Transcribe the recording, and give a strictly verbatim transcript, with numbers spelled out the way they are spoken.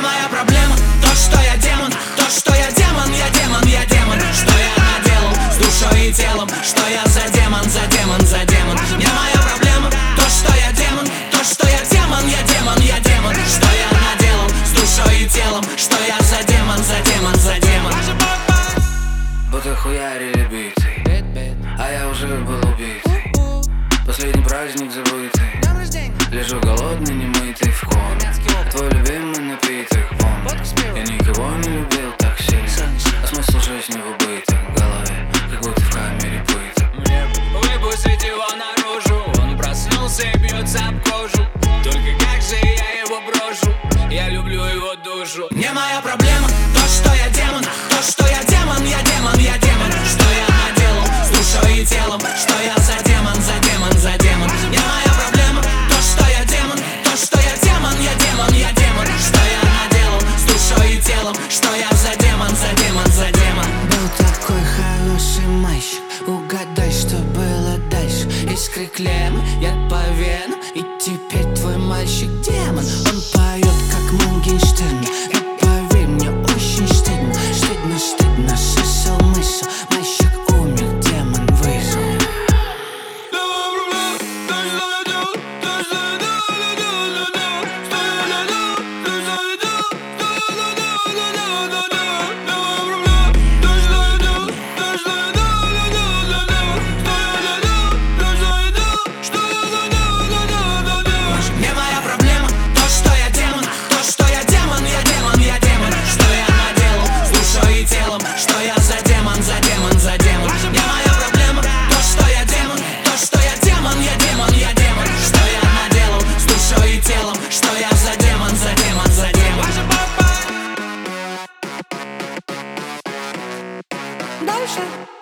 моя проблема то, что я демон, то, что я демон, я демон, я демон. Что я наделал с душой и телом, что я за демон, за демон, за демон. Не моя проблема то, что я демон, то, что я демон, я демон, я демон. Что я наделал с душой и телом, что я за демон, за демон, за демон. Будто хуярили биты, а я уже был убитый. Последний праздник забытый, лежу голодный, немытый в коме. Твой любимый напиток, помню. Я никого не любил так сильно, а смысл жизни в убыток в голове, как будто в камере пыток. Мне выпустить его наружу, он проснулся и бьется об кожу. Только как же я его брошу, я люблю его душу. Не моя проблема то, что я демон, то, что я демон, я демон, я демон. Что я наделал с душой и телом, что я за демон, за демон, за демон. Не моя проблема то, что я демон, то, что я демон, я демон, я демон. Что я наделал с душой и телом, что я за демон, за демон, за демон. Был такой хороший мальчик, угадай, что было дальше. Искры клеммы, яд по венам, и теперь твой мальчик демон. Он поет как Моргенштерн, но поверь мне, очень стыдно. Стыдно, стыдно, сысал мысл. Мальчик умер, демон выжил. Не моя проблема то, что я демон, то, что я демон, я демон, я демон. Что я наделал с душой и телом, что я за демон, за демон, за демон. Не моя проблема то, что я демон, то, что я демон, я демон, я демон. Что я наделал с душой и телом, что я за демон, за демон, за демон. Дальше.